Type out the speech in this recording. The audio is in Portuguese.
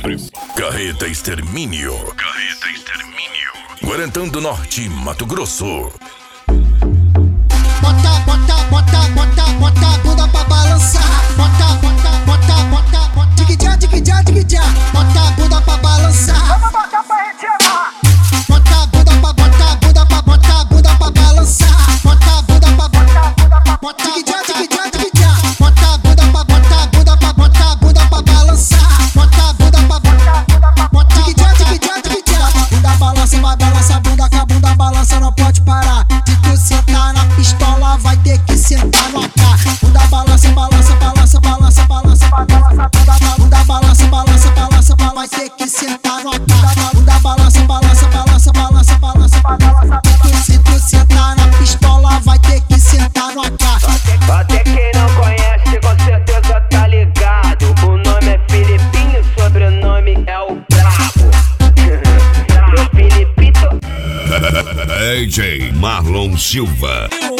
Carreta Extermínio. Guarantã do Norte, Mato Grosso. Bota a bunda pra balançar. Bota. Dig-já. Bota a bunda pra balançar. Vamos botar pra retirar. Bota a bunda pra balançar. Bota a bunda pra dig-já. Bota a bunda pra balançar. Bota a bunda pra dig-já. Bunda balança, vai balança, bunda com a bunda balança, não pode parar. Se tu sentar na pistola, vai ter que sentar no AK. Bunda balança, bunda balança, vai ter que sentar no AK. Bunda balança, se tu sentar na pistola, vai ter que sentar no AK. Até quem não conhece com certeza tá ligado. O nome é Filipinho, o sobrenome é o Brabo. Meu Filipito. DJ Marlon Silva.